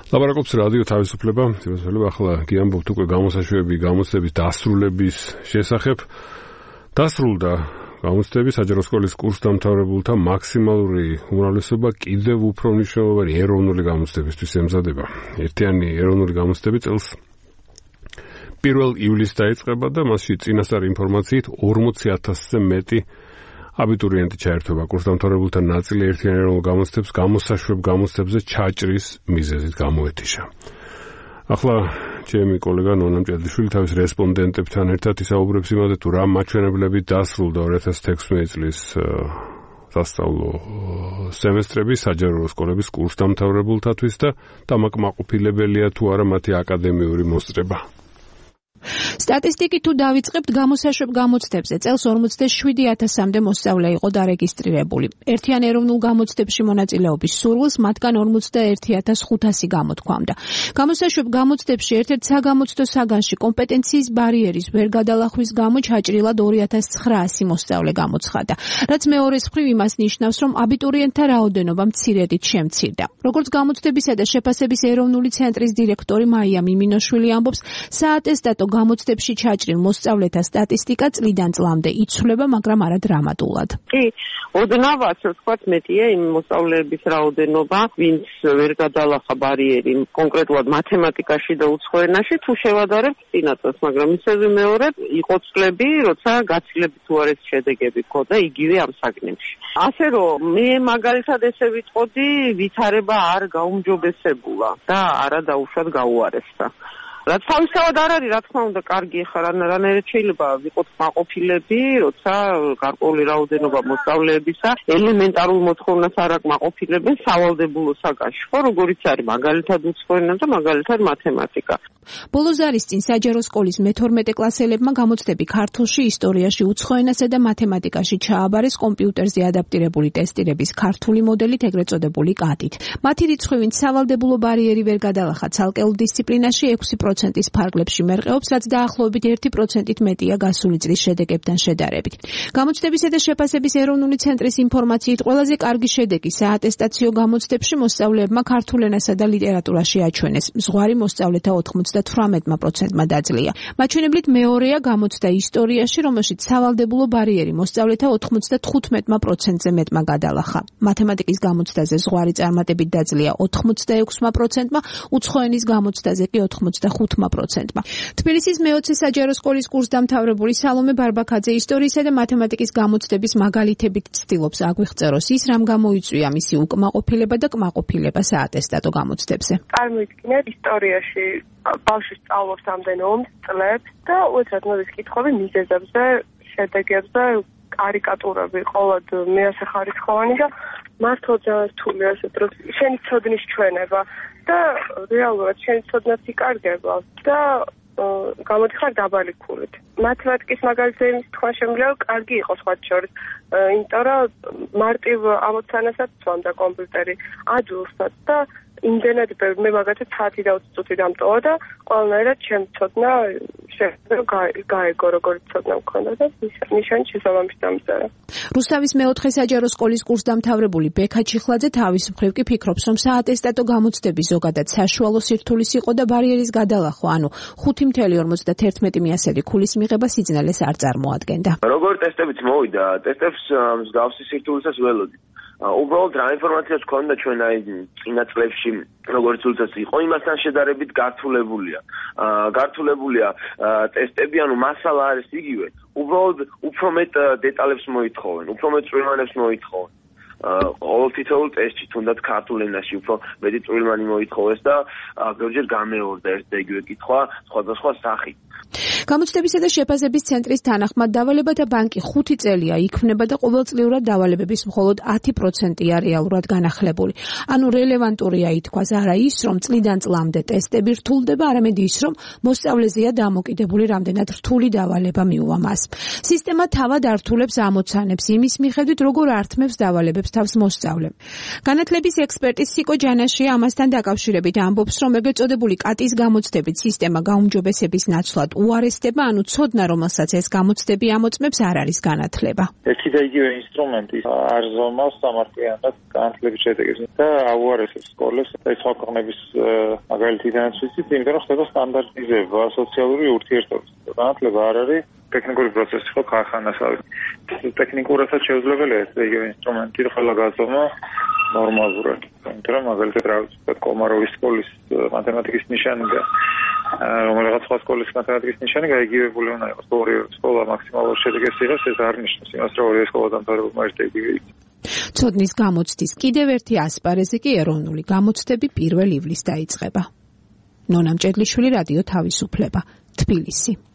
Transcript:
ლაპარაკობს რადიო თავისუფლება, თვითონ ახლა გიამბობთ უკვე გამოსაშვები გამოცდების დასრულების შესახებ. დასრულდა გამოცდები საჯარო სკოლის კურსდამთავრებულთა მაქსიმალური უმრავლესობა კიდევ უფრო მნიშვნელოვანი ეროვნული გამოცდებისთვის ემზადება. ერთიანი ეროვნული გამოცდები წელს 1 ივლისს დაიწყება და მასში წინასწარი ინფორმაციით 40,000-ზე მეტი აბიტურიენტი ჩაერთვება კურსდამთავრებულთა ნაწილი ერთიან ეროვნულ გამოცდებს გამოსაშვებ გამოცდებზე ჩაჭრის მიზეზით გამოეთიშა. ახლა ჩემი კოლეგა ნონა მჭედლიშვილი თავის რესპონდენტებთან ერთად ისაუბრებს იმაზე, თუ რა მაჩვენებლები დასრულდა 2016 წლის სასწავლო სემესტრები საჯარო სკოლების კურსდამთავრებულთათვის და დამაკმაყოფილებელია თუ არა მათი აკადემიური მოსწრება. სტატისტიკით თუ დავიწყებთ გამოსაშვებ გამოცდებზე, წელს 47,000-მდე მოსწავლე იყო დარეგისტრირებული. ერთიან ეროვნულ გამოცდებში მონაწილეობის სურვილს მათგან 41,500 გამოთქვამდა. გამოსაშვებ გამოცდებში ერთ-ერთ საგამოცდო საგანში კომპეტენციის ბარიერის ვერ გადალახვის გამო ჩაჭრილად 2,900 მოსწავლე გამოცხადა, რაც მეორეს მხრივ იმას ნიშნავს, რომ აბიტურიენტთა რაოდენობა მცირედით შემცირდა. როგორც გამოცდებისა და შეფასების ეროვნული ცენტრის დირექტორი მაია მიმინოშვილი ამბობს, საატესტატო გამოცდებში ჩაჭრილ მოსწავლეთა სტატისტიკა წლიდან წლამდე იცვლება, მაგრამ არა დრამატულად. კი, ოდნავ ასე ვთქვათ, მეტია იმ მოსწავლეების რაოდენობა, ვინც ვერ გადალახა ბარიერი კონკრეტულად მათემატიკაში და უცხო ენაში, თუ შევადარებთ წინა წელს, მაგრამ ისევე მეორე იყო წლები, როცა გაცილებით უარესი შედეგები ჰქონდა იგივე ამ საგნებში. ასე რომ მე მაგალითად ესე ვიტყოდი, ვითარება არ გაუმჯობესებულა და არა დაუშვათ გაუარესდა. რაც თავისთავად არ არის, რა თქმა უნდა, კარგი ხარ, რანაირად შეიძლება ვიყოთ კმაყოფილები, როცა გარკვეული რაოდენობა მოსწავლეებისა ელემენტარულ მოთხოვნას არ აკმაყოფილებენ სავალდებულო საგანში, ხო, როგორიც არის მაგალითად უცხო ენა და მაგალითად მათემატიკა. ბოლო ზარის წინ საჯარო სკოლის მე-12 კლასელებმა გამოცდები ქართულში, ისტორიაში, უცხო ენასა და მათემატიკაში ჩააბარეს კომპიუტერზე ადაპტირებული ტესტირების ქართული მოდელით, ეგრეთ წოდებული კატით. მათი რიცხვი, ვინც სავალდებულო ბარიერი ვერ გადალახა ცალკეულ დისციპლინაში 6%-ის ფარგლებში მერყეობს, რაც დაახლოებით 1%-ით მეტია გასული წლის შედეგებთან შედარებით. გამოცდებისა და შეფასების ეროვნული ცენტრის ინფორმაციით ყველაზე კარგი შედეგი საატესტაციო გამოცდებში მოსწავლეებმა ქართულ ენასა და ლიტერატურაში აჩვენეს. ზღვარი მოსწავლეთა 98%-მა დაძლია. მაჩვენებლით მეორეა გამოცდა ისტორიაში, რომელშიც სავალდებულო ბარიერი მოსწავლეთა 95%-ზე მეტმა გადალახა. მათემატიკის გამოცდაზე ზღვარი წარმატებით დაძლია 86%-მა, უცხო ენის გამოცდაზე კი 85%-მა. თბილისის მე-20 საჯარო სკოლის კურსდამთავრებული სალომე ბარბაქაძე ისტორიისა და მათემატიკის გამოცდების მაგალითებით ცდილობს აგვიღწევოს ის, რამ გამოიწვია მისი უკმაყოფილება და კმაყოფილება საატესტატო გამოცდებზე. წარმოიდგინეთ, ისტორიაში ბავშვი სწავლობს ამდენ წლებს და უეცრად მოდის კითხვები მიზეზებზე, შედეგებზე, კარიკატურები ყოველდღე მეასე ხარისხოვანი და მართლა ძალიან რთულია ასე დროს შენი ცოდნის ჩვენება და რეალურად შენი ცოდნაც იკარგება და გამოდიხარ დაბალი ქულით. მათემატიკის მაგალითზე იმის თქვა შემიძლია კარგი იყოს სხვა შორის, იმიტომ რომ მარტივ ამოცანასაც ცვამდა კომპიუტერი აჯულსაც და იმდენად მე მაგათაც 10 და 20 წუთი დამტოვა და ყველანაირად შემცოდნა შეხედა გაეგო როგორც ცოდნა მქონდა და ნიშანი შესაბამის დამწერა. რუსთავის მე-4 საჯარო სკოლის კურსდამთავრებული ბექა ჩიხლაძე თავის მხრივ კი ფიქრობს, რომ საატესტატო გამოცდები ზოგადად საშუალო სირთულის იყო და ბარიერის გადალახვა, ანუ 5.51 ქულის მიღება სიძნელეს არ წარმოადგენდა. როგორ ტესტებიც მოვიდა, ტესტებს მსგავსი სირთულისას ველოდი. უბრალოდ რა ინფორმაციაც გქონდა ჩვენ აი წინა წლებში როგორც უცეს იყო იმასთან შედარებით გართულებულია ტესტები, ანუ მასალა არის იგივე, უბრალოდ უფრო მეტ დეტალებს მოითხოვენ, უფრო მეტ წვრილმანებს მოითხოვენ. ყოველთვიურ ტესტში თუნდაც ქართულ ენაში უფრო მეტი წვრილმანი მოითხოვეს და ბევრჯერ გამეორდა ერთ და იგივე კითხვა სხვადასხვა სახით. გამოცდებისა და შეფასების ცენტრის თანახმად დავალებათა ბანკი 5 წელია იქმნება და ყოველწლიურად დავალებების მხოლოდ 10%-ია რეალურად განახლებული. ანუ რელევანტურია ითქვას არა ის, რომ წლიდან წლამდე ტესტები რთულდება, არამედ ის, რომ მოსწავლეზეა დამოკიდებული რამდენად რთული დავალება მიუვა მას. სისტემა თავად ართულებს ამოცანებს იმის მიხედვით, როგორ ართმევს დავალებებს თავს მოსწავლე. განათლების ექსპერტი სიკო ჯანაშია ამასთან დაკავშირებით ამბობს, რომ ეგრეთ წოდებული კატის გამოცდებით სისტემა გაუმჯობესების ნაცვლად უარეს თესტება, ანუ ცოდნა, რომელსაც ეს გამოცდები ამოწმებს, არ არის განათლება. ერთი და იგივე ინსტრუმენტი არ ზომავს სამართლიანად განათლების შედეგებს და აუარესებს სკოლებს ეს ქვეყნების მაგალითიდანაც ვიცით, იმიტომ რომ ხდება სტანდარტიზება სოციალური ურთიერთობის. განათლება არ არის ტექნიკური პროცესი, ხო, ქარხანას არის. ტექნიკურადაც შეუძლებელია ეს იგივე ინსტრუმენტი ყველა გაზომვა ნორმალურად. იმიტომ რომ მაგალითად რა ვიცი, კომაროვის სკოლის მათემატიკის ნიშანი და რომელიღაც სხვა სკოლის მათემატიკის ნიშანი გაიგივებული უნდა იყოს. ორი სკოლა მაქსიმალურ შედეგებს იღებს, ეს არ ნიშნავს იმას, რომ ორი სკოლა დამთავრებულმა ერთ-ერთი იქ. ცოდნის გამოცდის კიდევ ერთი ასპარეზი კი ეროვნული გამოცდები 1 ივლისს დაიწყება. ნონა მჭედლიშვილი, რადიო თავისუფლება, თბილისი.